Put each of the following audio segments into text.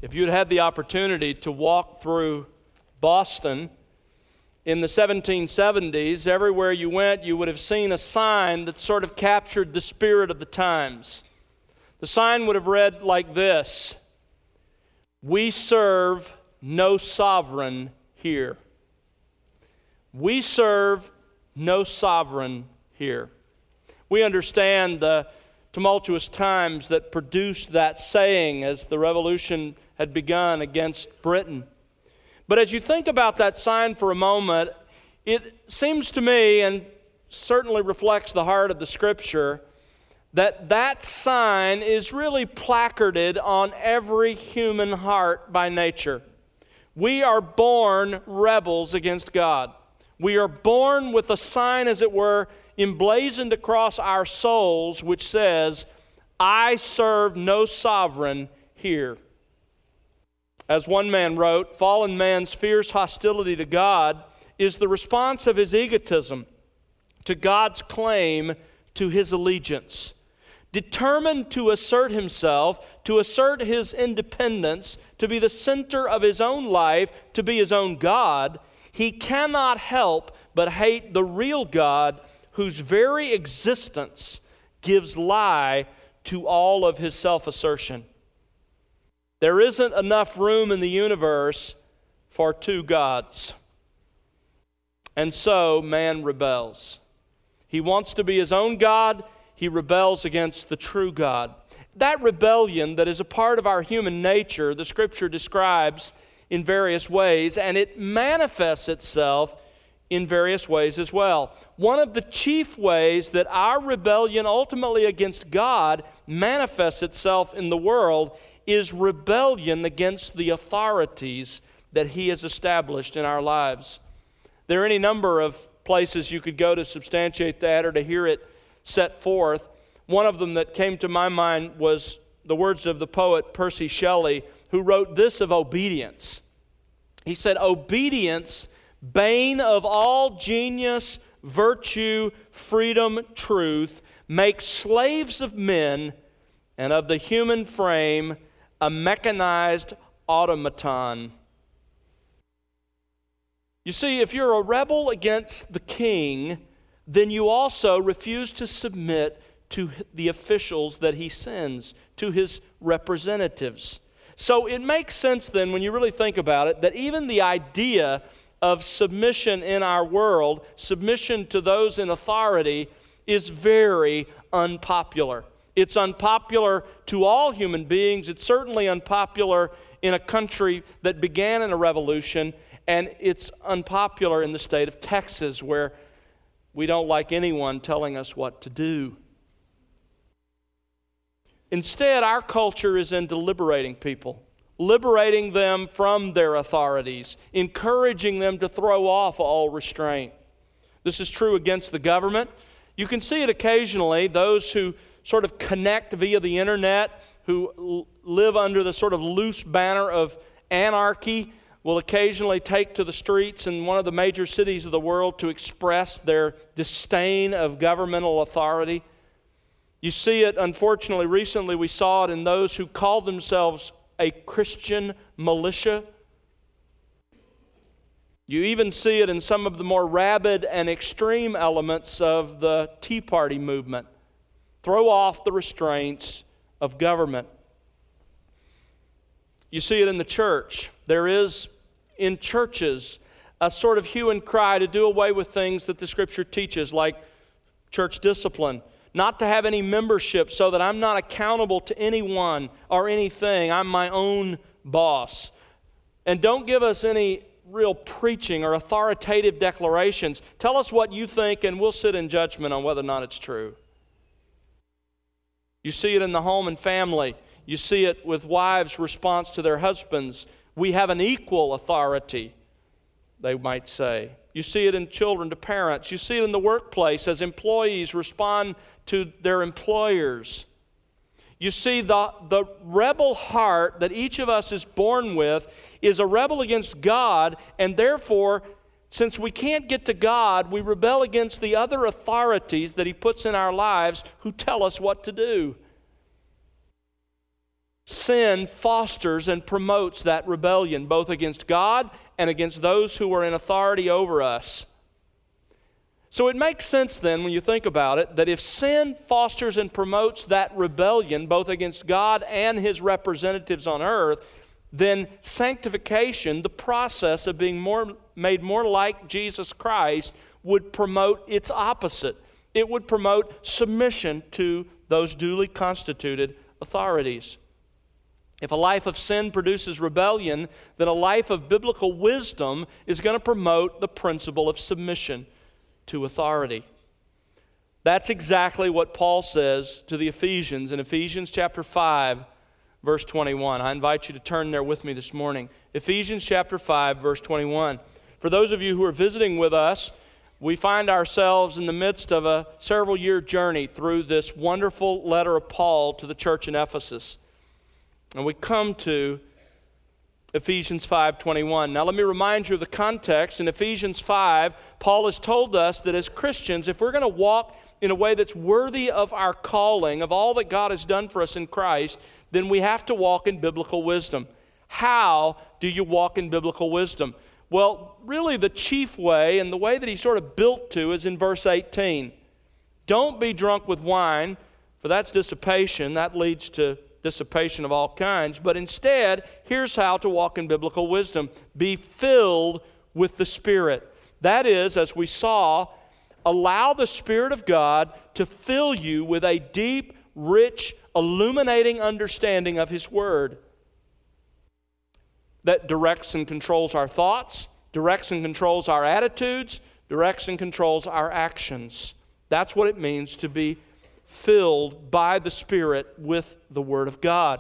If you'd had the opportunity to walk through Boston in the 1770s, everywhere you went, you would have seen a sign that sort of captured the spirit of the times. The sign would have read like this: "We serve no sovereign here." We serve no sovereign here. We understand the tumultuous times that produced that saying as the revolution had begun against Britain. But as you think about that sign for a moment, it seems to me, and certainly reflects the heart of the Scripture, that that sign is really placarded on every human heart by nature. We are born rebels against God. We are born with a sign, as it were, emblazoned across our souls, which says, "I serve no sovereign here." As one man wrote, fallen man's fierce hostility to God is the response of his egotism to God's claim to his allegiance. Determined to assert himself, to assert his independence, to be the center of his own life, to be his own God, he cannot help but hate the real God whose very existence gives lie to all of his self-assertion. There isn't enough room in the universe for two gods. And so man rebels. He wants to be his own God. He rebels against the true God. That rebellion that is a part of our human nature, the Scripture describes in various ways, and it manifests itself in various ways as well. One of the chief ways that our rebellion ultimately against God manifests itself in the world is rebellion against the authorities that He has established in our lives. There are any number of places you could go to substantiate that or to hear it set forth. One of them that came to my mind was the words of the poet Percy Shelley, who wrote this of obedience. He said, "Obedience, bane of all genius, virtue, freedom, truth, makes slaves of men, and of the human frame a mechanized automaton." You see, if you're a rebel against the king, then you also refuse to submit to the officials that he sends, to his representatives. So it makes sense then, when you really think about it, that even the idea of submission in our world, submission to those in authority, is very unpopular. It's unpopular to all human beings. It's certainly unpopular in a country that began in a revolution, and it's unpopular in the state of Texas, where we don't like anyone telling us what to do. Instead, our culture is into liberating people, liberating them from their authorities, encouraging them to throw off all restraint. This is true against the government. You can see it occasionally, those who sort of connect via the internet, who live under the sort of loose banner of anarchy, will occasionally take to the streets in one of the major cities of the world to express their disdain of governmental authority. You see it, unfortunately, recently we saw it in those who call themselves a Christian militia. You even see it in some of the more rabid and extreme elements of the Tea Party movement. Throw off the restraints of government. You see it in the church. There is, in churches, a sort of hue and cry to do away with things that the Scripture teaches, like church discipline, not to have any membership so that I'm not accountable to anyone or anything. I'm my own boss. And don't give us any real preaching or authoritative declarations. Tell us what you think and we'll sit in judgment on whether or not it's true. You see it in the home and family. You see it with wives' response to their husbands. We have an equal authority, they might say. You see it in children to parents. You see it in the workplace as employees respond to their employers. You see, the rebel heart that each of us is born with is a rebel against God, and therefore, since we can't get to God, we rebel against the other authorities that He puts in our lives who tell us what to do. sin fosters and promotes that rebellion, both against God and against those who are in authority over us. So it makes sense then, when you think about it, that if sin fosters and promotes that rebellion, both against God and His representatives on earth, then sanctification, the process of being made more like Jesus Christ, would promote its opposite. It would promote submission to those duly constituted authorities. If a life of sin produces rebellion, then a life of biblical wisdom is going to promote the principle of submission to authority. That's exactly what Paul says to the Ephesians in Ephesians chapter 5, verse 21. I invite you to turn there with me this morning. Ephesians chapter 5, verse 21. For those of you who are visiting with us, we find ourselves in the midst of a several-year journey through this wonderful letter of Paul to the church in Ephesus. And we come to Ephesians 5:21. Now let me remind you of the context. In Ephesians 5, Paul has told us that as Christians, if we're going to walk in a way that's worthy of our calling, of all that God has done for us in Christ, then we have to walk in biblical wisdom. How do you walk in biblical wisdom? Well, really the chief way, and the way that he sort of built to, is in verse 18. Don't be drunk with wine, for that's dissipation. That leads to dissipation of all kinds. But instead, here's how to walk in biblical wisdom. Be filled with the Spirit. That is, as we saw, allow the Spirit of God to fill you with a deep, rich, illuminating understanding of His Word that directs and controls our thoughts, directs and controls our attitudes, directs and controls our actions. That's what it means to be filled by the Spirit with the Word of God.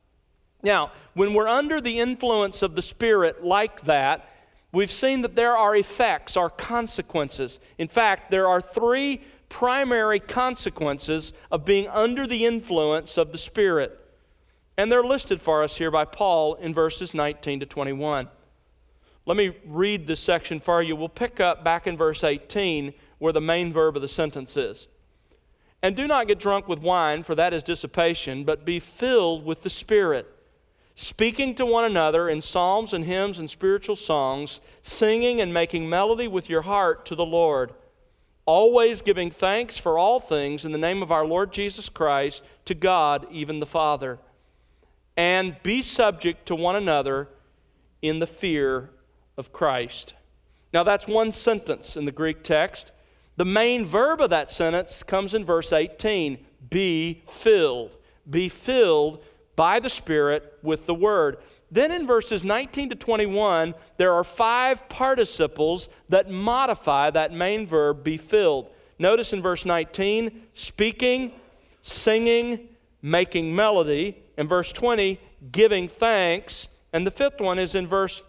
Now, when we're under the influence of the Spirit like that, we've seen that there are effects, or consequences. In fact, there are three primary consequences of being under the influence of the Spirit. And they're listed for us here by Paul in verses 19 to 21. Let me read this section for you. We'll pick up back in verse 18 where the main verb of the sentence is. And do not get drunk with wine, for that is dissipation, but be filled with the Spirit, speaking to one another in psalms and hymns and spiritual songs, singing and making melody with your heart to the Lord, always giving thanks for all things in the name of our Lord Jesus Christ to God, even the Father. And be subject to one another in the fear of Christ. Now that's one sentence in the Greek text. The main verb of that sentence comes in verse 18. Be filled. Be filled by the Spirit with the Word. Then in verses 19 to 21, there are 5 participles that modify that main verb, be filled. Notice in verse 19, speaking, singing, making melody. In verse 20, giving thanks. And the 5th one is in verse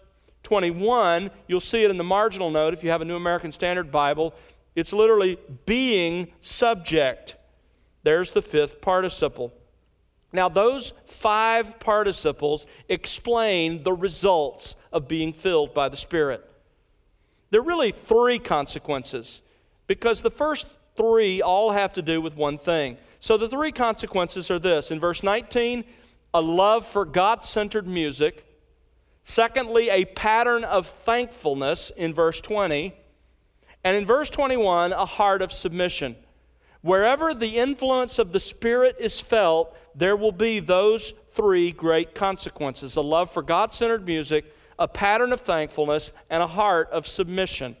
21. You'll see it in the marginal note if you have a New American Standard Bible. It's literally being subject. There's the 5th participle. Now, those 5 participles explain the results of being filled by the Spirit. There are really 3 consequences, because the first 3 all have to do with one thing. So the 3 consequences are this. In verse 19, a love for God-centered music. Secondly, a pattern of thankfulness in verse 20. And in verse 21, a heart of submission. Wherever the influence of the Spirit is felt, there will be those 3 great consequences: a love for God-centered music, a pattern of thankfulness, and a heart of submission.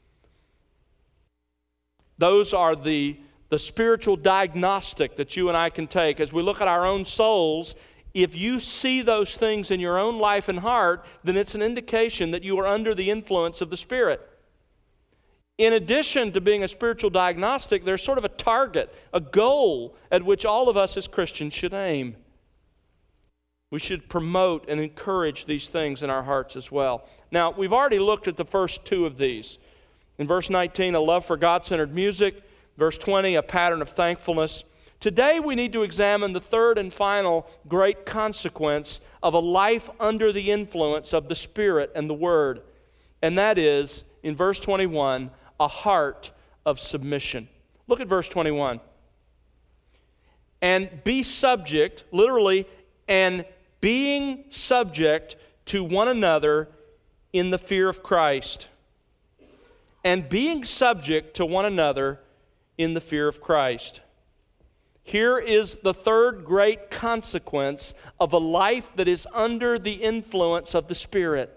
Those are the spiritual diagnostic that you and I can take as we look at our own souls. If you see those things in your own life and heart, then it's an indication that you are under the influence of the Spirit. In addition to being a spiritual diagnostic, there's sort of a target, a goal at which all of us as Christians should aim. We should promote and encourage these things in our hearts as well. Now, we've already looked at the first 2 of these. In verse 19, a love for God-centered music. Verse 20, a pattern of thankfulness. Today we need to examine the 3rd and final great consequence of a life under the influence of the Spirit and the Word. And that is, in verse 21, a heart of submission. Look at verse 21. And be subject, literally, and being subject to one another in the fear of Christ. And being subject to one another in the fear of Christ. Here is the third great consequence of a life that is under the influence of the Spirit.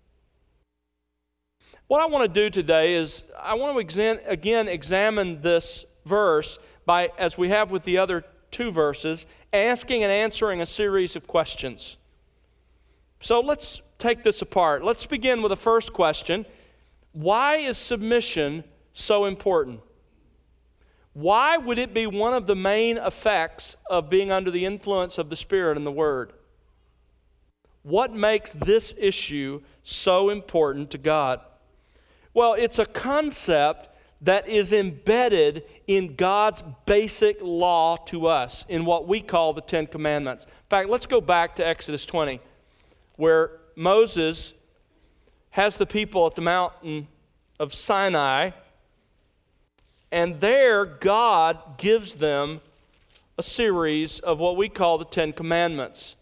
What I want to do today is I want to examine this verse by, as we have with the other two verses, asking and answering a series of questions. So let's take this apart. Let's begin with the first question. Why is submission so important? Why would it be one of the main effects of being under the influence of the Spirit and the Word? What makes this issue so important to God? Well, it's a concept that is embedded in God's basic law to us, in what we call the Ten Commandments. In fact, let's go back to Exodus 20, where Moses has the people at the mountain of Sinai, and there God gives them a series of what we call the Ten Commandments.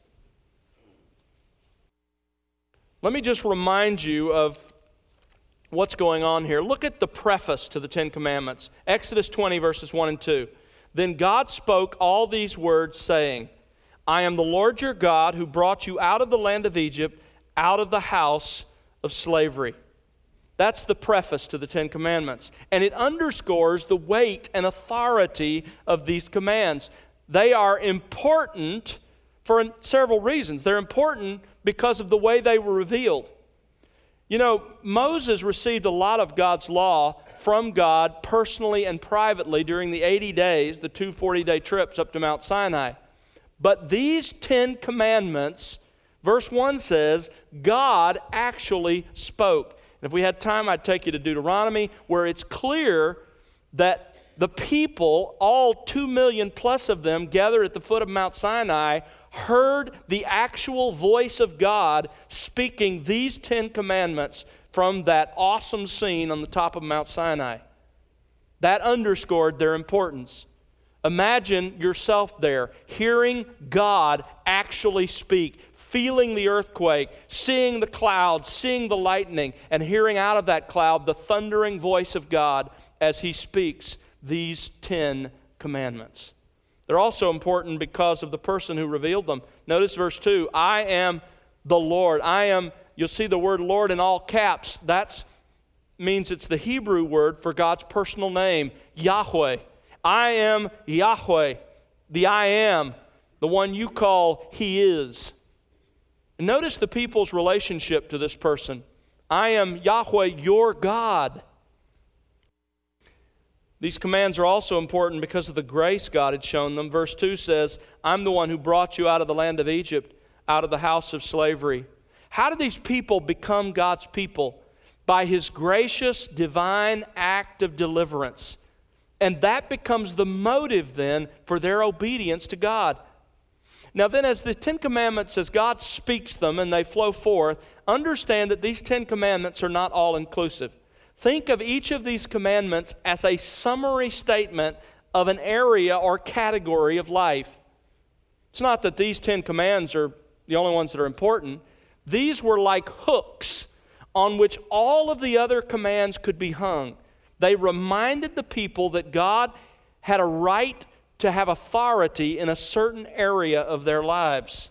Let me just remind you of what's going on here. Look at the preface to the Ten Commandments. Exodus 20, verses 1 and 2. Then God spoke all these words, saying, I am the Lord your God who brought you out of the land of Egypt, out of the house of slavery. That's the preface to the Ten Commandments. And it underscores the weight and authority of these commands. They are important for several reasons. They're important because of the way they were revealed. You know, Moses received a lot of God's law from God personally and privately during the 80 days, the 2 40-day trips up to Mount Sinai. But these 10 commandments, verse 1 says, God actually spoke. And if we had time, I'd take you to Deuteronomy, where it's clear that the people, all 2 million plus of them gathered at the foot of Mount Sinai, heard the actual voice of God speaking these 10 commandments from that awesome scene on the top of Mount Sinai. That underscored their importance. Imagine yourself there, hearing God actually speak, feeling the earthquake, seeing the clouds, seeing the lightning, and hearing out of that cloud the thundering voice of God as He speaks these 10 commandments. They're also important because of the person who revealed them. Notice verse 2, I am the Lord. You'll see the word Lord in all caps. That means it's the Hebrew word for God's personal name, Yahweh. I am Yahweh, the I am, the one you call He is. And notice the people's relationship to this person. I am Yahweh, your God. These commands are also important because of the grace God had shown them. Verse 2 says, I'm the one who brought you out of the land of Egypt, out of the house of slavery. How did these people become God's people? By His gracious, divine act of deliverance. And that becomes the motive then for their obedience to God. Now then, as the 10 Commandments, as God speaks them and they flow forth, understand that these 10 Commandments are not all inclusive. Think of each of these commandments as a summary statement of an area or category of life. It's not that these 10 commands are the only ones that are important. These were like hooks on which all of the other commands could be hung. They reminded the people that God had a right to have authority in a certain area of their lives.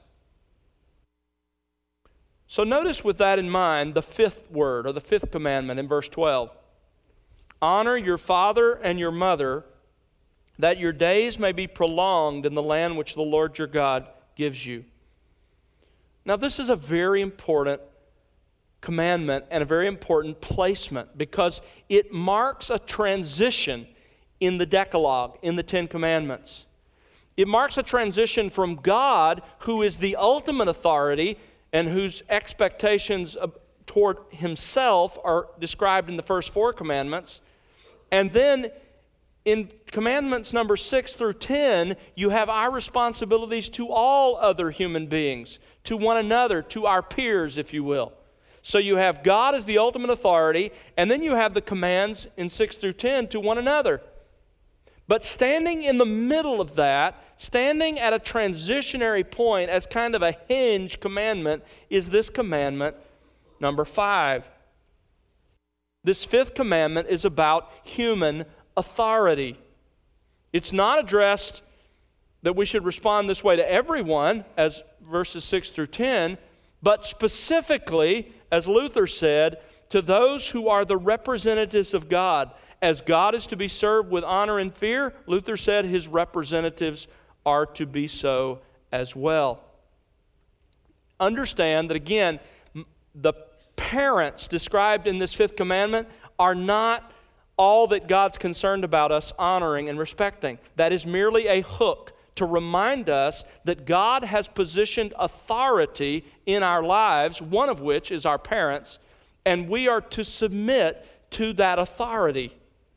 So notice with that in mind the fifth word, or the fifth commandment in verse 12. Honor your father and your mother, that your days may be prolonged in the land which the Lord your God gives you. Now this is a very important commandment and a very important placement because it marks a transition in the Decalogue, in the 10 Commandments. It marks a transition from God, who is the ultimate authority and whose expectations toward Himself are described in the first 4 commandments. And then in commandments number 6 through 10, you have our responsibilities to all other human beings, to one another, to our peers, if you will. So you have God as the ultimate authority, and then you have the commands in 6 through 10 to one another. But standing in the middle of that, standing at a transitionary point as kind of a hinge commandment, is this commandment number 5. This 5th commandment is about human authority. It's not addressed that we should respond this way to everyone, as verses 6 through 10, but specifically, as Luther said, to those who are the representatives of God. As God is to be served with honor and fear, Luther said his representatives are to be so as well. Understand that, again, the parents described in this 5th commandment are not all that God's concerned about us honoring and respecting. That is merely a hook to remind us that God has positioned authority in our lives, one of which is our parents, and we are to submit to that authority.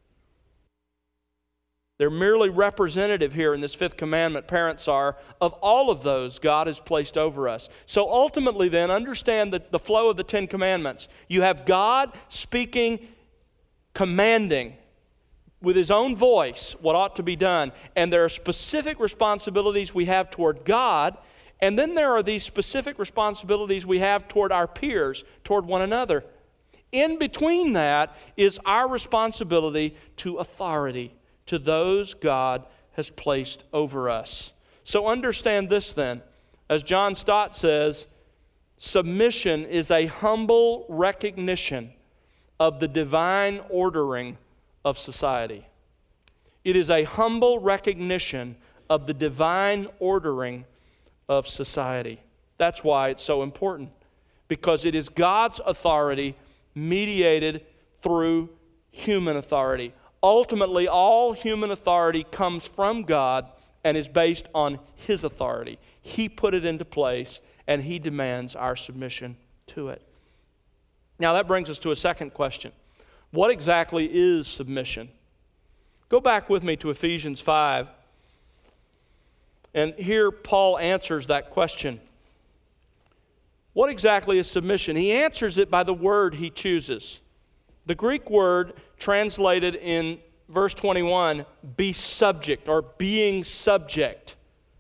They're merely representative here in this 5th commandment, parents are, of all of those God has placed over us. So ultimately then, understand the flow of the 10 commandments. You have God speaking, commanding with His own voice what ought to be done. And there are specific responsibilities we have toward God, and then there are these specific responsibilities we have toward our peers, toward one another. In between that is our responsibility to authority, to those God has placed over us. So understand this then. As John Stott says, submission is a humble recognition of the divine ordering of society. It is a humble recognition of the divine ordering of society. That's why it's so important, because it is God's authority mediated through human authority. Ultimately, all human authority comes from God and is based on His authority. He put it into place, and He demands our submission to it. Now that brings us to a second question. What exactly is submission? Go back with me to Ephesians 5. And here Paul answers that question. What exactly is submission? He answers it by the word he chooses. The Greek word translated in verse 21, be subject or being subject.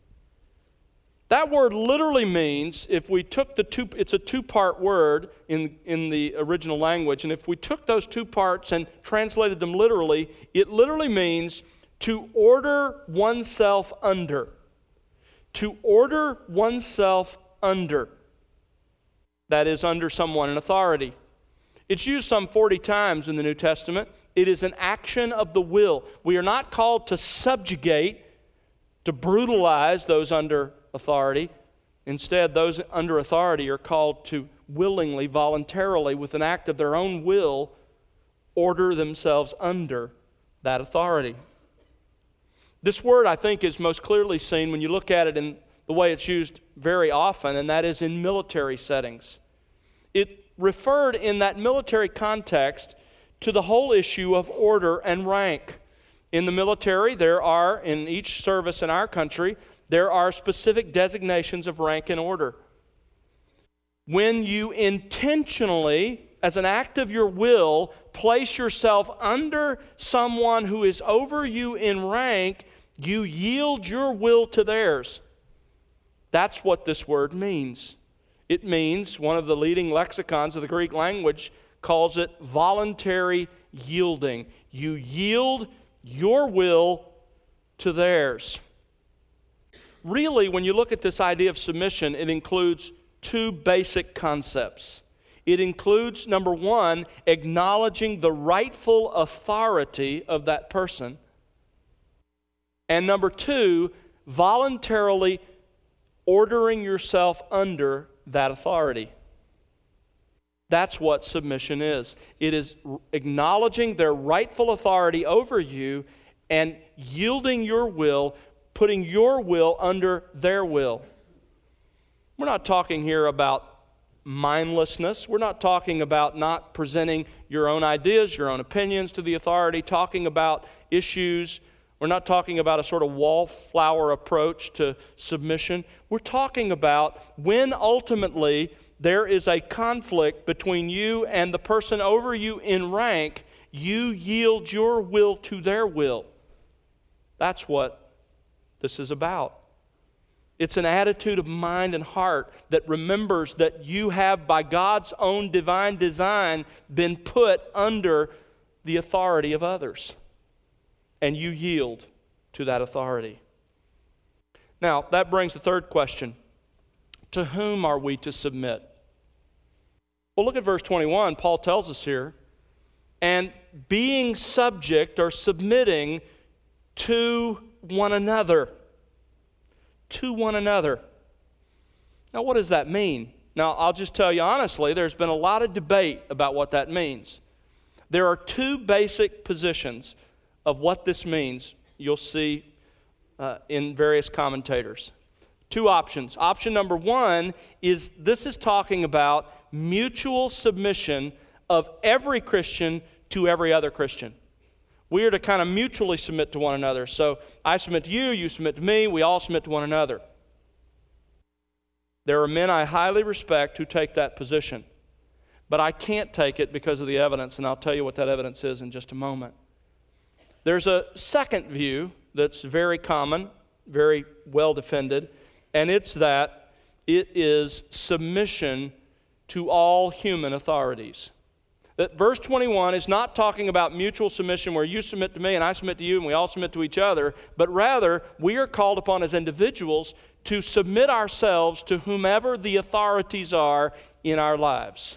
That word literally means, if we took it's a two-part word in the original language, and if we took those two parts and translated them literally, it literally means to order oneself under. To order oneself under. That is, under someone in authority. It's used some 40 times in the New Testament. It is an action of the will. We are not called to subjugate, to brutalize those under authority. Instead, those under authority are called to willingly, voluntarily, with an act of their own will, order themselves under that authority. This word, I think, is most clearly seen when you look at it in the way it's used very often, and that is in military settings. It referred in that military context to the whole issue of order and rank. In the military, there are, in each service in our country, there are specific designations of rank and order. When you intentionally, as an act of your will, place yourself under someone who is over you in rank, you yield your will to theirs. That's what this word means. It means, one of the leading lexicons of the Greek language calls it voluntary yielding. You yield your will to theirs. Really, when you look at this idea of submission, it includes two basic concepts. It includes, number one, acknowledging the rightful authority of that person. And number two, voluntarily ordering yourself under that authority. That's what submission is. It is acknowledging their rightful authority over you and yielding your will, putting your will under their will. We're not talking here about mindlessness. We're not talking about not presenting your own ideas, your own opinions to the authority, talking about issues. We're not talking about a sort of wallflower approach to submission. We're talking about when ultimately there is a conflict between you and the person over you in rank, you yield your will to their will. That's what this is about. It's an attitude of mind and heart that remembers that you have, by God's own divine design, been put under the authority of others. And you yield to that authority. Now, that brings the third question. To whom are we to submit? Well, look at verse 21. Paul tells us here, and being subject or submitting to one another. To one another. Now, what does that mean? Now, I'll just tell you honestly, there's been a lot of debate about what that means. There are two basic positions of what this means. You'll see in various commentators. Two options. Option number one is this is talking about mutual submission of every Christian to every other Christian. We are to kind of mutually submit to one another. So I submit to you, you submit to me, we all submit to one another. There are men I highly respect who take that position. But I can't take it because of the evidence, and I'll tell you what that evidence is in just a moment. There's a second view that's very common, very well defended, and it's that it is submission to all human authorities. That verse 21 is not talking about mutual submission where you submit to me and I submit to you and we all submit to each other, but rather we are called upon as individuals to submit ourselves to whomever the authorities are in our lives.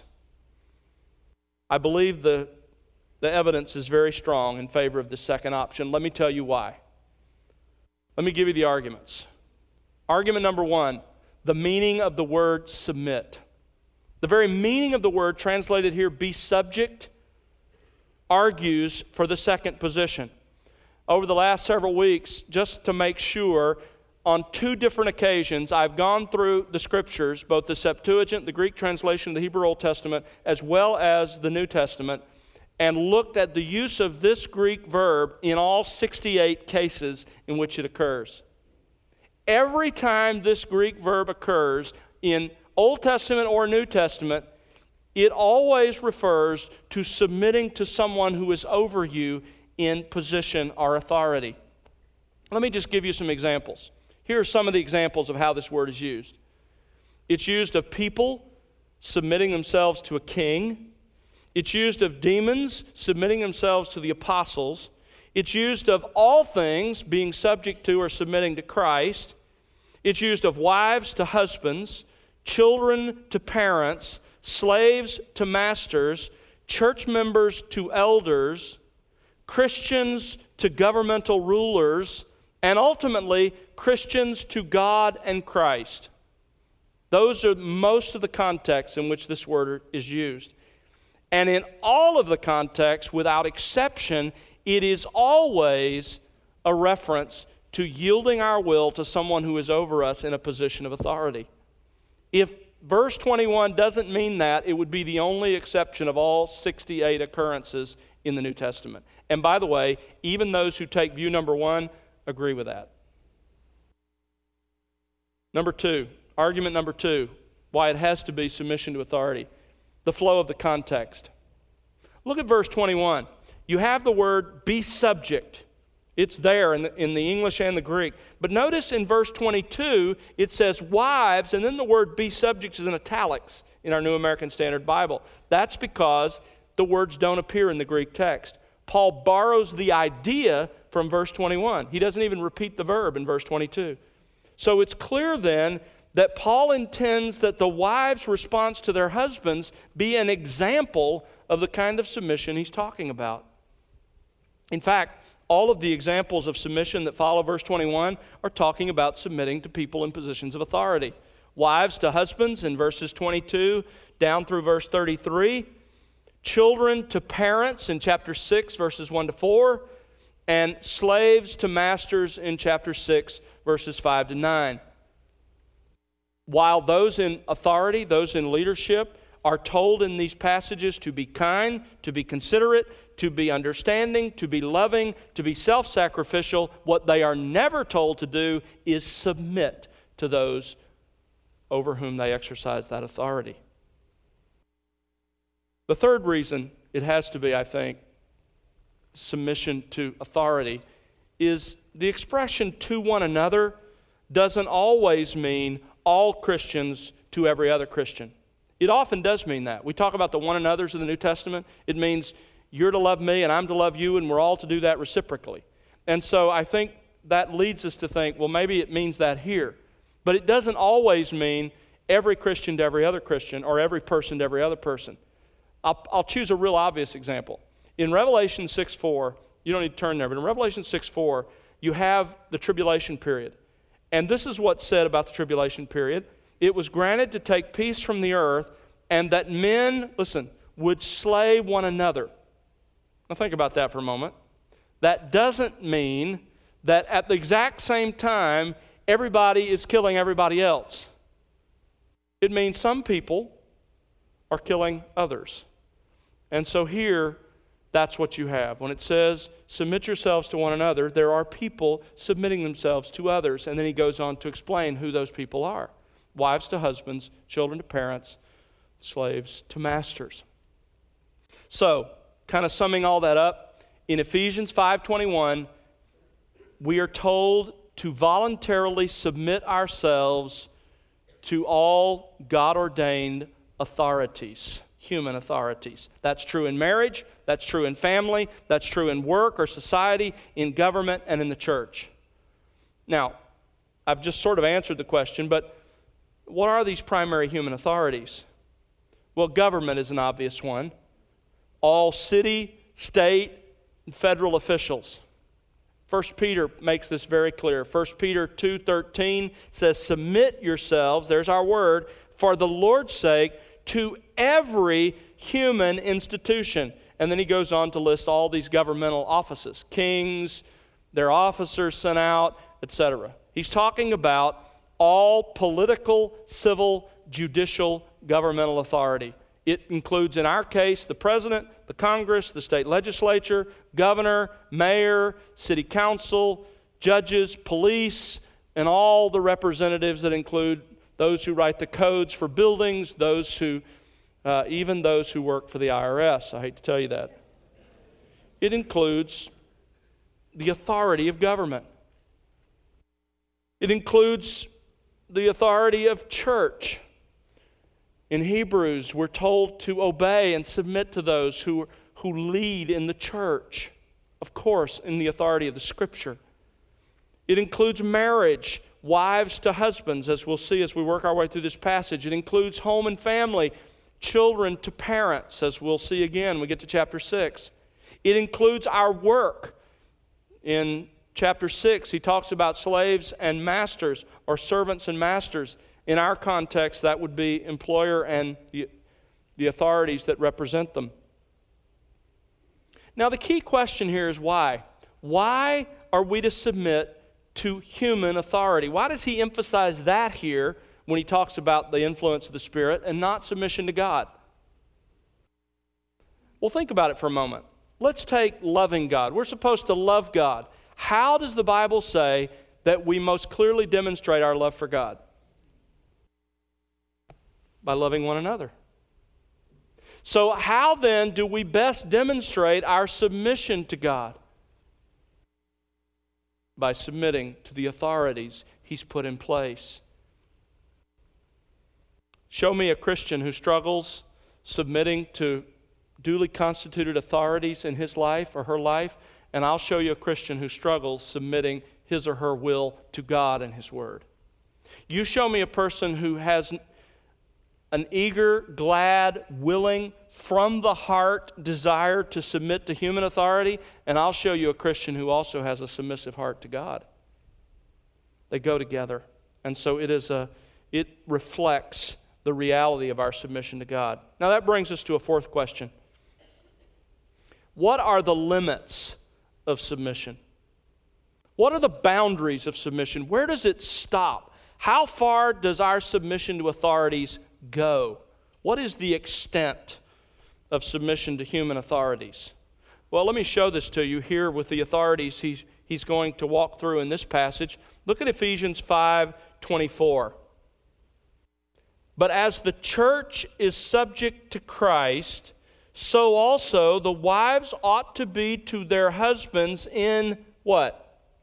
I believe the evidence is very strong in favor of the second option. Let me tell you why. Let me give you the arguments. Argument number one, the meaning of the word submit. The very meaning of the word translated here, be subject, argues for the second position. Over the last several weeks, just to make sure, on two different occasions, I've gone through the Scriptures, both the Septuagint, the Greek translation of the Hebrew Old Testament, as well as the New Testament, and looked at the use of this Greek verb in all 68 cases in which it occurs. Every time this Greek verb occurs in Old Testament or New Testament, it always refers to submitting to someone who is over you in position or authority. Let me just give you some examples. Here are some of the examples of how this word is used. It's used of people submitting themselves to a king. It's used of demons submitting themselves to the apostles. It's used of all things being subject to or submitting to Christ. It's used of wives to husbands, children to parents, slaves to masters, church members to elders, Christians to governmental rulers, and ultimately Christians to God and Christ. Those are most of the contexts in which this word is used. And in all of the contexts, without exception, it is always a reference to yielding our will to someone who is over us in a position of authority. If verse 21 doesn't mean that, it would be the only exception of all 68 occurrences in the New Testament. And by the way, even those who take view number one agree with that. Number two, argument number two, why it has to be submission to authority. The flow of the context. Look at verse 21. You have the word be subject. It's there in the English and the Greek. But notice in verse 22, it says wives, and then the word be subject is in italics in our New American Standard Bible. That's because the words don't appear in the Greek text. Paul borrows the idea from verse 21. He doesn't even repeat the verb in verse 22. So it's clear then that Paul intends that the wives' response to their husbands be an example of the kind of submission he's talking about. In fact, all of the examples of submission that follow verse 21 are talking about submitting to people in positions of authority. Wives to husbands in verses 22 down through verse 33. Children to parents in chapter 6, verses 1 to 4. And slaves to masters in chapter 6, verses 5 to 9. While those in authority, those in leadership, are told in these passages to be kind, to be considerate, to be understanding, to be loving, to be self-sacrificial, what they are never told to do is submit to those over whom they exercise that authority. The third reason it has to be, I think, submission to authority is the expression to one another doesn't always mean all Christians to every other Christian. It often does mean that. We talk about the one another's in the New Testament. It means you're to love me and I'm to love you, and we're all to do that reciprocally. And so I think that leads us to think, well, maybe it means that here. But it doesn't always mean every Christian to every other Christian or every person to every other person. I'll choose a real obvious example. In Revelation 6:4, you don't need to turn there, but in Revelation 6:4, you have the tribulation period. And this is what's said about the tribulation period. It was granted to take peace from the earth, and that men, listen, would slay one another. Now think about that for a moment. That doesn't mean that at the exact same time, everybody is killing everybody else. It means some people are killing others. And so here, that's what you have. When it says, submit yourselves to one another, there are people submitting themselves to others. And then he goes on to explain who those people are. Wives to husbands, children to parents, slaves to masters. So, kind of summing all that up, in Ephesians 5:21, we are told to voluntarily submit ourselves to all God-ordained authorities, human authorities. That's true in marriage, that's true in family, that's true in work or society, in government, and in the church. Now, I've just sort of answered the question, but what are these primary human authorities? Well, government is an obvious one. All city, state, and federal officials. 1 Peter makes this very clear. 1 Peter 2:13 says, submit yourselves, there's our word, for the Lord's sake, to every human institution. And then he goes on to list all these governmental offices, kings, their officers sent out, etc. He's talking about all political, civil, judicial, governmental authority. It includes, in our case, the president, the Congress, the state legislature, governor, mayor, city council, judges, police, and all the representatives that include those who write the codes for buildings, even those who work for the IRS. I hate to tell you that. It includes the authority of government. It includes the authority of church. In Hebrews, we're told to obey and submit to those who lead in the church, of course, in the authority of the Scripture. It includes marriage, wives to husbands, as we'll see as we work our way through this passage. It includes home and family, children to parents, as we'll see again when we get to chapter 6. It includes our work. In chapter 6, he talks about slaves and masters, or servants and masters. In our context, that would be employer and the authorities that represent them. Now, the key question here is why? Why are we to submit to human authority? Why does he emphasize that here when he talks about the influence of the Spirit and not submission to God? Well, think about it for a moment. Let's take loving God. We're supposed to love God. How does the Bible say that we most clearly demonstrate our love for God? By loving one another. So how then do we best demonstrate our submission to God? By submitting to the authorities He's put in place. Show me a Christian who struggles submitting to duly constituted authorities in his life or her life, and I'll show you a Christian who struggles submitting his or her will to God and His Word. You show me a person who has an eager, glad, willing, from the heart desire to submit to human authority, and I'll show you a Christian who also has a submissive heart to God. They go together. And so it reflects the reality of our submission to God. Now that brings us to a fourth question. What are the limits of submission? What are the boundaries of submission? Where does it stop? How far does our submission to authorities go? What is the extent of submission to human authorities? Well, let me show this to you here with the authorities he's going to walk through in this passage. Look at Ephesians 5:24. But as the church is subject to Christ, so also the wives ought to be to their husbands in what?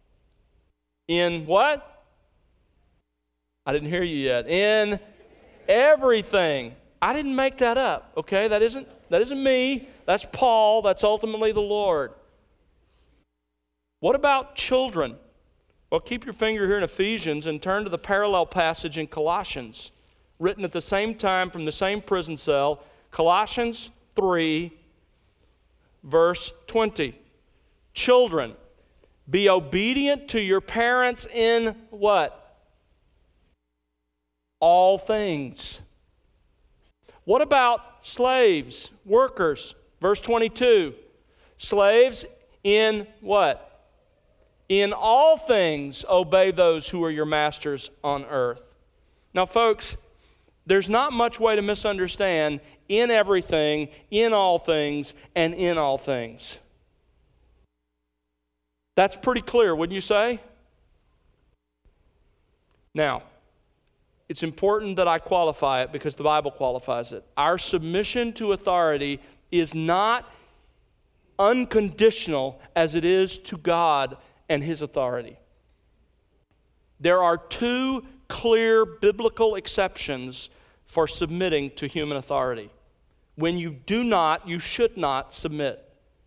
In what? I didn't hear you yet. In everything. I didn't make that up, okay? That isn't me. That's Paul. That's ultimately the Lord. What about children? Well, keep your finger here in Ephesians and turn to the parallel passage in Colossians, written at the same time from the same prison cell, Colossians 3, verse 20. Children, be obedient to your parents in what? All things. What about slaves, workers? Verse 22. Slaves, in what? In all things obey those who are your masters on earth. Now, folks, there's not much way to misunderstand in everything, in all things, and in all things. That's pretty clear, wouldn't you say? Now, it's important that I qualify it because the Bible qualifies it. Our submission to authority is not unconditional as it is to God and His authority. There are two clear biblical exceptions for submitting to human authority. When you do not, you should not submit.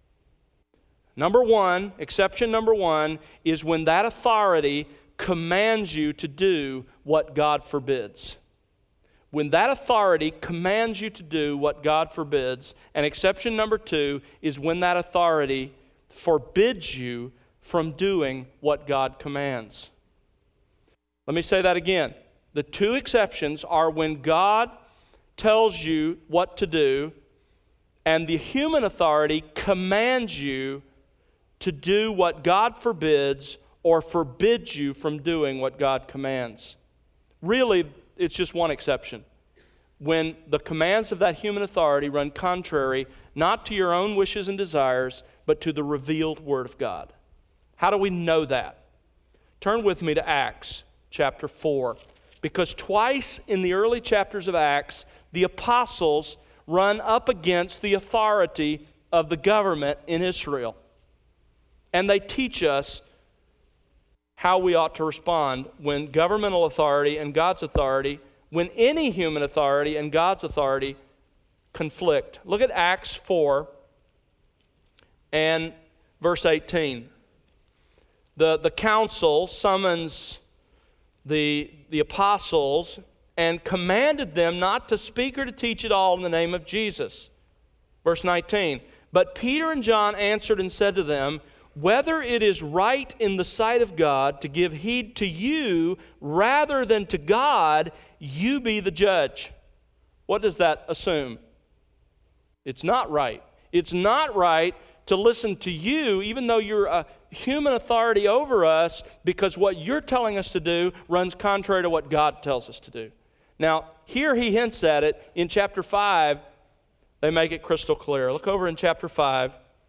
Exception number one, is when that authority commands you to do what God forbids. When that authority commands you to do what God forbids. And exception number two is when that authority forbids you from doing what God commands. Let me say that again. The two exceptions are when God tells you what to do and the human authority commands you to do what God forbids or forbids you from doing what God commands. Really, it's just one exception. When the commands of that human authority run contrary, not to your own wishes and desires, but to the revealed Word of God. How do we know that? Turn with me to Acts chapter 4. Because twice in the early chapters of Acts, the apostles run up against the authority of the government in Israel. And they teach us how we ought to respond when governmental authority and God's authority, when any human authority and God's authority conflict. Look at Acts 4 and verse 18. The council summons the apostles and commanded them not to speak or to teach at all in the name of Jesus. Verse 19. But Peter and John answered and said to them, whether it is right in the sight of God to give heed to you rather than to God, you be the judge. What does that assume? It's not right. It's not right to listen to you, even though you're a human authority over us, because what you're telling us to do runs contrary to what God tells us to do. Now, here he hints at it. In chapter 5, they make it crystal clear. Look over in chapter 5.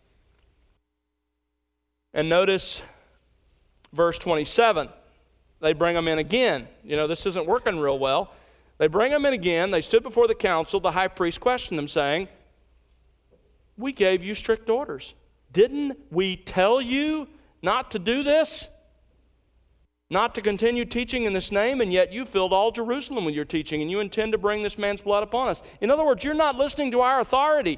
And notice verse 27. They bring them in again. You know, this isn't working real well. They bring them in again. They stood before the council. The high priest questioned them, saying, we gave you strict orders. Didn't we tell you not to do this? Not to continue teaching in this name, and yet you filled all Jerusalem with your teaching, and you intend to bring this man's blood upon us. In other words, you're not listening to our authority.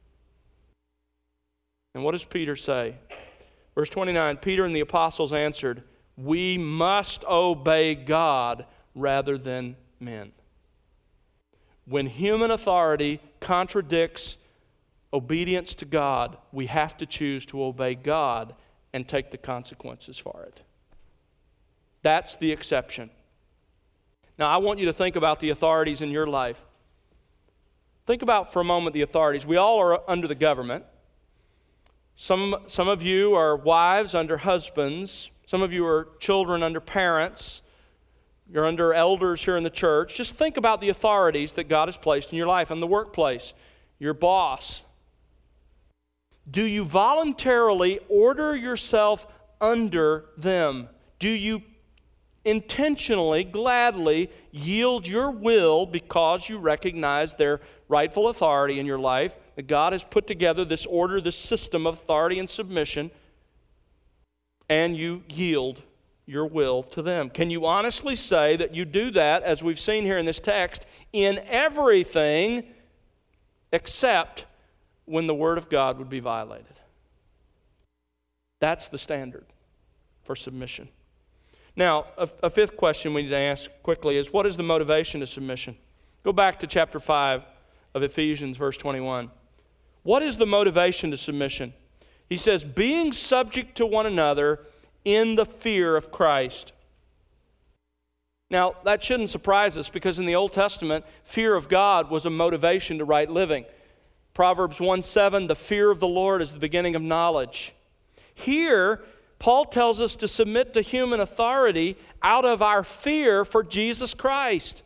And what does Peter say? Verse 29, Peter and the apostles answered, we must obey God rather than men. When human authority contradicts obedience to God, we have to choose to obey God and take the consequences for it. That's the exception. Now, I want you to think about the authorities in your life. Think about for a moment the authorities. We all are under the government. Some of you are wives under husbands. Some of you are children under parents. You're under elders here in the church. Just think about the authorities that God has placed in your life. In the workplace, your boss. Do you voluntarily order yourself under them? Do you intentionally, gladly yield your will because you recognize their rightful authority in your life? That God has put together this order, this system of authority and submission, and you yield your will to them. Can you honestly say that you do that, as we've seen here in this text, in everything except when the Word of God would be violated? That's the standard for submission. Now, a fifth question we need to ask quickly is, what is the motivation to submission? Go back to chapter 5 of Ephesians, verse 21. What is the motivation to submission? He says, being subject to one another in the fear of Christ. Now, that shouldn't surprise us, because in the Old Testament, fear of God was a motivation to right living. Proverbs 1:7, the fear of the Lord is the beginning of knowledge. Here, Paul tells us to submit to human authority out of our fear for Jesus Christ.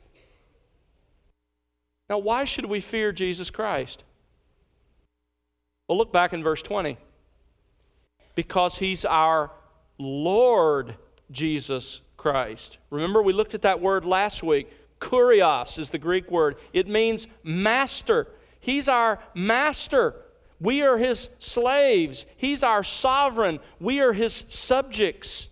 Now, why should we fear Jesus Christ? Well, look back in verse 20. Because He's our Lord Jesus Christ. Remember, we looked at that word last week. Kurios is the Greek word. It means master. He's our master. We are His slaves. He's our sovereign. We are His subjects.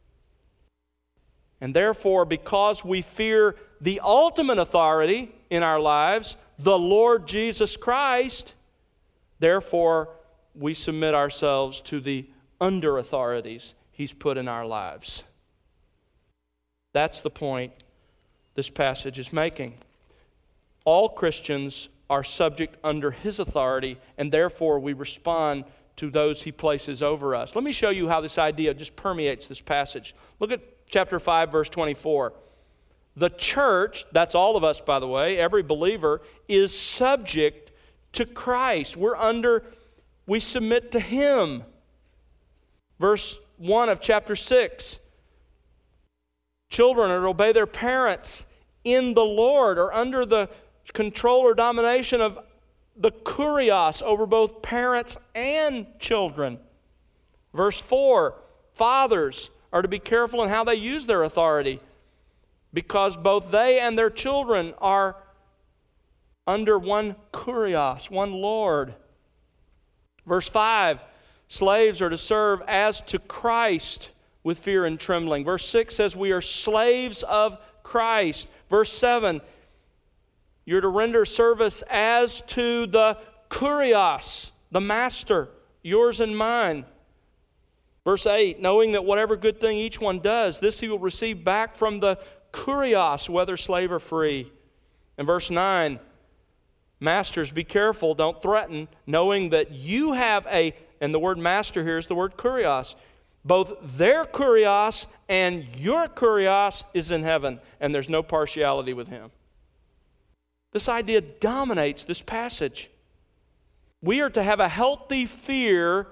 And therefore, because we fear the ultimate authority in our lives, the Lord Jesus Christ, therefore we submit ourselves to the under authorities He's put in our lives. That's the point this passage is making. All Christians are subject under His authority, and therefore we respond to those He places over us. Let me show you how this idea just permeates this passage. Look at chapter 5, verse 24. The church, that's all of us, by the way, every believer, is subject to Christ. We submit to Him. Verse 1 of chapter 6. Children are to obey their parents in the Lord, or under the control or domination of the kurios, over both parents and children. Verse 4, fathers are to be careful in how they use their authority, because both they and their children are under one kurios, one Lord. Verse 5, slaves are to serve as to Christ with fear and trembling. Verse 6 says we are slaves of Christ. Verse 7, you're to render service as to the kurios, the master, yours and mine. Verse 8, knowing that whatever good thing each one does, this he will receive back from the kurios, whether slave or free. And verse 9, masters, be careful, don't threaten, knowing that you have and the word master here is the word kurios. Both their kurios and your kurios is in heaven, and there's no partiality with Him. This idea dominates this passage. We are to have a healthy fear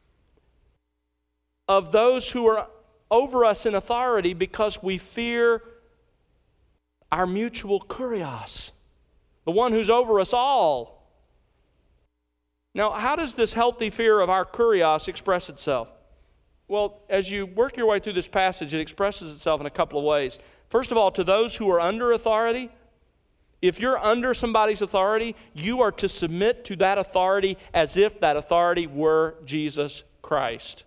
of those who are over us in authority, because we fear our mutual kurios, the one who's over us all. Now, how does this healthy fear of our kurios express itself? Well, as you work your way through this passage, it expresses itself in a couple of ways. First of all, to those who are under authority, if you're under somebody's authority, you are to submit to that authority as if that authority were Jesus Christ.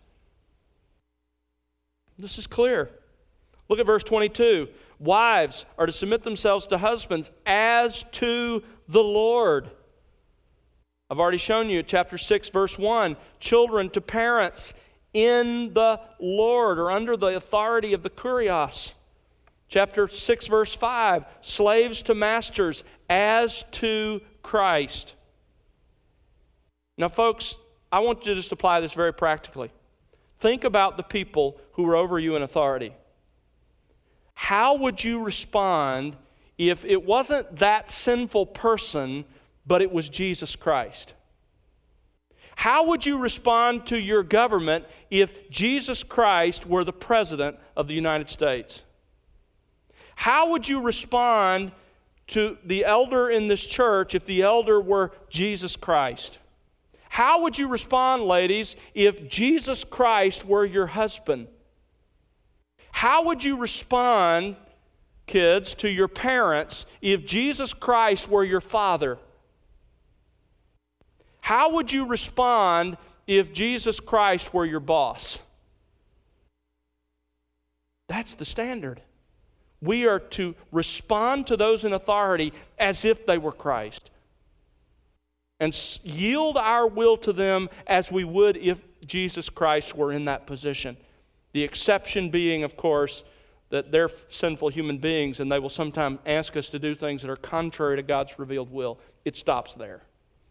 This is clear. Look at verse 22. Wives are to submit themselves to husbands as to the Lord. I've already shown you chapter 6, verse 1. Children to parents in the Lord, or under the authority of the kurios. Chapter 6, verse 5. Slaves to masters as to Christ. Now, folks, I want you to just apply this very practically. Think about the people who are over you in authority. How would you respond if it wasn't that sinful person, but it was Jesus Christ? How would you respond to your government if Jesus Christ were the President of the United States? How would you respond to the elder in this church if the elder were Jesus Christ? How would you respond, ladies, if Jesus Christ were your husband? How would you respond, kids, to your parents if Jesus Christ were your father? How would you respond if Jesus Christ were your boss? That's the standard. We are to respond to those in authority as if they were Christ, and yield our will to them as we would if Jesus Christ were in that position. The exception being, of course, that they're sinful human beings and they will sometimes ask us to do things that are contrary to God's revealed will. It stops there.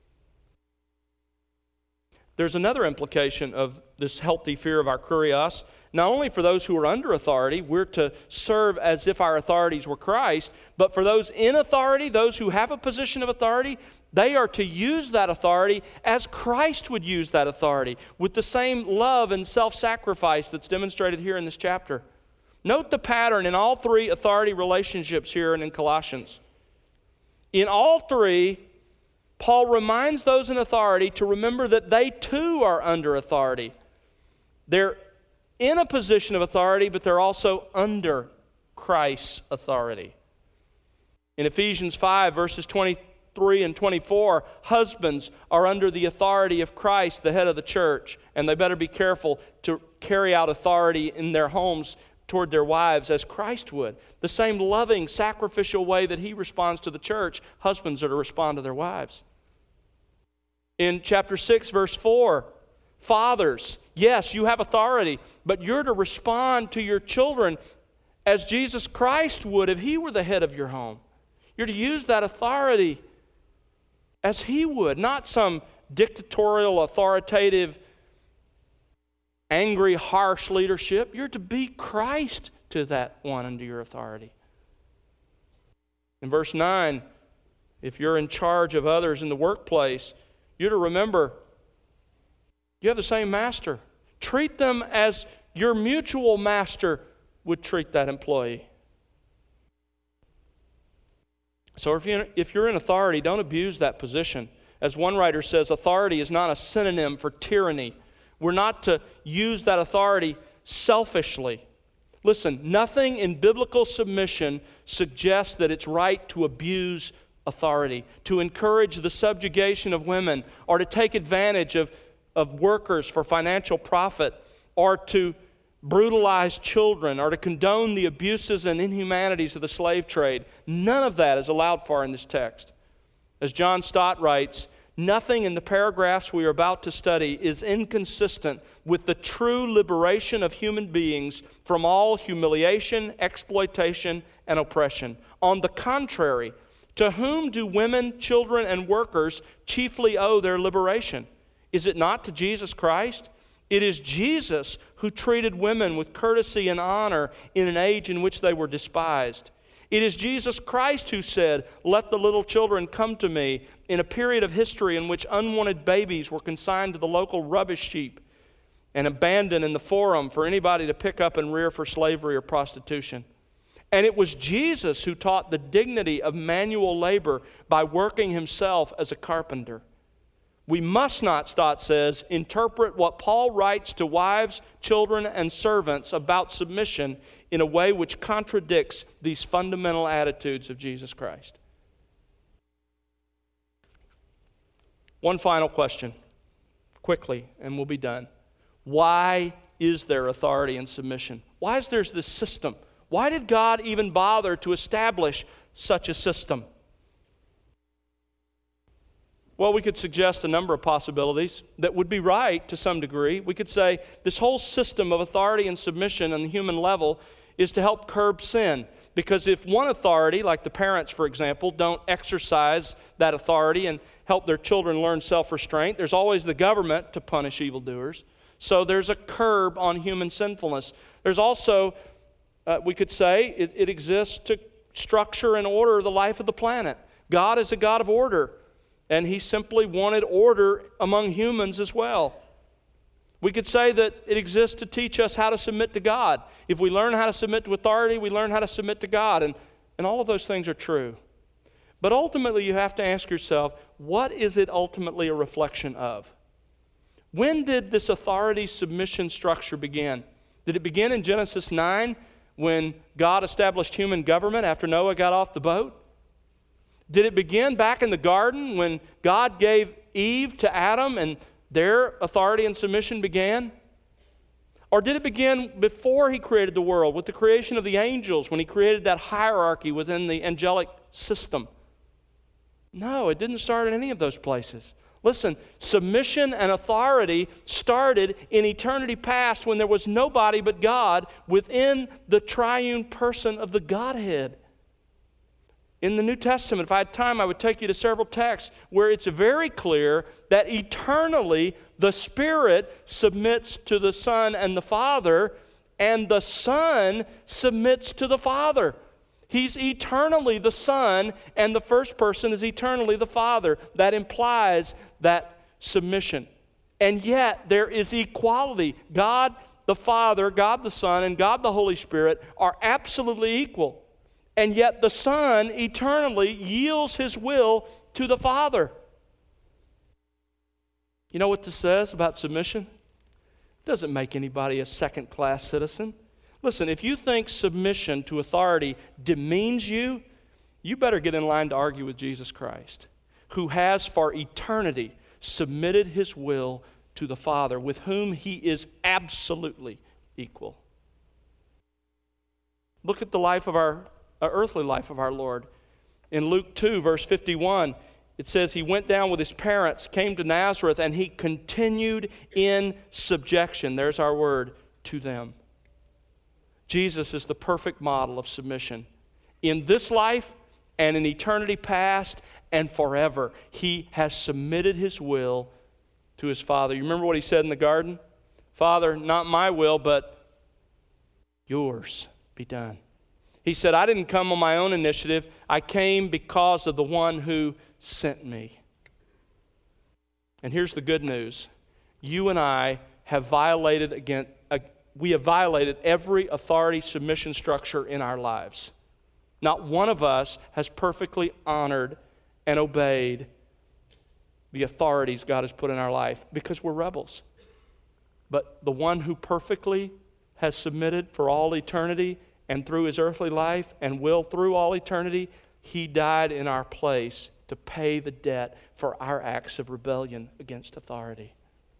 There's another implication of this healthy fear of our kurios. Not only for those who are under authority, we're to serve as if our authorities were Christ, but for those in authority, those who have a position of authority, they are to use that authority as Christ would use that authority, with the same love and self-sacrifice that's demonstrated here in this chapter. Note the pattern in all three authority relationships here and in Colossians. In all three, Paul reminds those in authority to remember that they too are under authority. They're in a position of authority, but they're also under Christ's authority. In Ephesians 5, verses 23 and 24, husbands are under the authority of Christ, the head of the church, and they better be careful to carry out authority in their homes toward their wives as Christ would. The same loving, sacrificial way that He responds to the church, husbands are to respond to their wives. In chapter 6, verse 4, fathers, yes, you have authority, but you're to respond to your children as Jesus Christ would if He were the head of your home. You're to use that authority as He would, not some dictatorial, authoritative, angry, harsh leadership. You're to be Christ to that one under your authority. In verse 9, if you're in charge of others in the workplace, you're to remember you have the same master. Treat them as your mutual master would treat that employee. So if you're in authority, don't abuse that position. As one writer says, authority is not a synonym for tyranny. We're not to use that authority selfishly. Listen, nothing in biblical submission suggests that it's right to abuse authority, to encourage the subjugation of women, or to take advantage of workers for financial profit, or to brutalize children, or to condone the abuses and inhumanities of the slave trade. None of that is allowed for in this text. As John Stott writes, nothing in the paragraphs we are about to study is inconsistent with the true liberation of human beings from all humiliation, exploitation, and oppression. On the contrary, to whom do women, children, and workers chiefly owe their liberation? Is it not to Jesus Christ? It is Jesus who treated women with courtesy and honor in an age in which they were despised. It is Jesus Christ who said, "Let the little children come to me," in a period of history in which unwanted babies were consigned to the local rubbish heap and abandoned in the forum for anybody to pick up and rear for slavery or prostitution. And it was Jesus who taught the dignity of manual labor by working Himself as a carpenter. We must not, Stott says, interpret what Paul writes to wives, children, and servants about submission in a way which contradicts these fundamental attitudes of Jesus Christ. One final question, quickly, and we'll be done. Why is there authority and submission? Why is there this system? Why did God even bother to establish such a system? Well, we could suggest a number of possibilities that would be right to some degree. We could say this whole system of authority and submission on the human level is to help curb sin. Because if one authority, like the parents, for example, don't exercise that authority and help their children learn self-restraint, there's always the government to punish evildoers. So there's a curb on human sinfulness. There's also, we could say, it exists to structure and order the life of the planet. God is a God of order. And He simply wanted order among humans as well. We could say that it exists to teach us how to submit to God. If we learn how to submit to authority, we learn how to submit to God. And all of those things are true. But ultimately, you have to ask yourself, what is it ultimately a reflection of? When did this authority submission structure begin? Did it begin in Genesis 9 when God established human government after Noah got off the boat? Did it begin back in the garden when God gave Eve to Adam and their authority and submission began? Or did it begin before He created the world, with the creation of the angels, when He created that hierarchy within the angelic system? No, it didn't start in any of those places. Listen, submission and authority started in eternity past when there was nobody but God within the triune person of the Godhead. In the New Testament, if I had time, I would take you to several texts where it's very clear that eternally the Spirit submits to the Son and the Father, and the Son submits to the Father. He's eternally the Son, and the first person is eternally the Father. That implies that submission. And yet, there is equality. God the Father, God the Son, and God the Holy Spirit are absolutely equal. And yet, the Son eternally yields His will to the Father. You know what this says about submission? It doesn't make anybody a second-class citizen. Listen, if you think submission to authority demeans you, you better get in line to argue with Jesus Christ, who has for eternity submitted His will to the Father, with whom He is absolutely equal. Look at the life of our earthly life of our Lord. In Luke 2, verse 51, it says He went down with His parents, came to Nazareth, and He continued in subjection, there's our word, to them. Jesus is the perfect model of submission. In this life and in eternity past and forever, He has submitted His will to His Father. You remember what He said in the garden? Father, not my will, but yours be done. He said, I didn't come on my own initiative. I came because of the one who sent me. And here's the good news. You and I have violated every authority submission structure in our lives. Not one of us has perfectly honored and obeyed the authorities God has put in our life because we're rebels. But the one who perfectly has submitted for all eternity and through His earthly life and will through all eternity, He died in our place to pay the debt for our acts of rebellion against authority.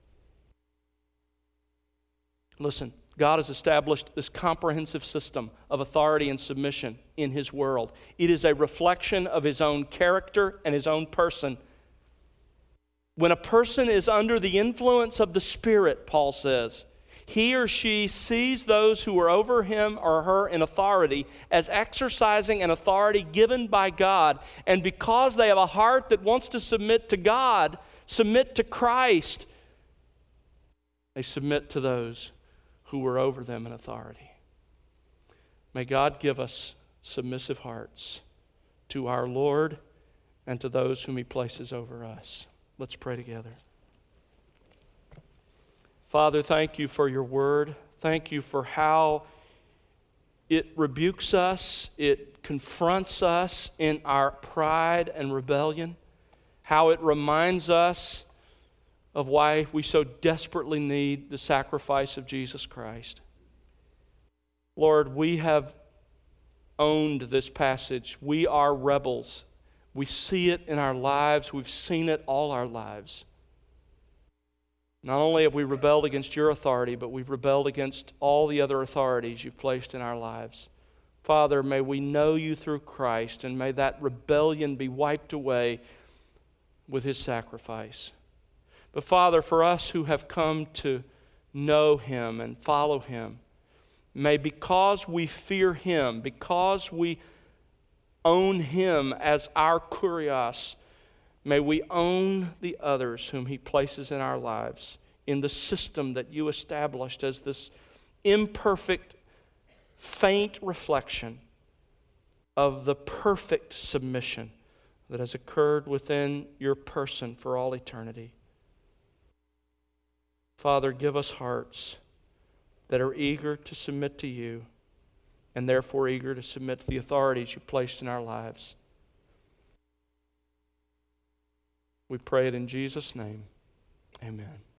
Listen, God has established this comprehensive system of authority and submission in His world. It is a reflection of His own character and His own person. When a person is under the influence of the Spirit, Paul says, he or she sees those who are over him or her in authority as exercising an authority given by God. And because they have a heart that wants to submit to God, submit to Christ, they submit to those who are over them in authority. May God give us submissive hearts to our Lord and to those whom He places over us. Let's pray together. Father, thank You for Your word. Thank You for how it rebukes us, it confronts us in our pride and rebellion, how it reminds us of why we so desperately need the sacrifice of Jesus Christ. Lord, we have owned this passage. We are rebels. We see it in our lives. We've seen it all our lives. Not only have we rebelled against Your authority, but we've rebelled against all the other authorities You've placed in our lives. Father, may we know You through Christ, and may that rebellion be wiped away with His sacrifice. But Father, for us who have come to know Him and follow Him, may because we fear Him, because we own Him as our kurios, may we own the others whom He places in our lives in the system that You established as this imperfect, faint reflection of the perfect submission that has occurred within Your person for all eternity. Father, give us hearts that are eager to submit to You and therefore eager to submit to the authorities You placed in our lives. We pray it in Jesus' name. Amen.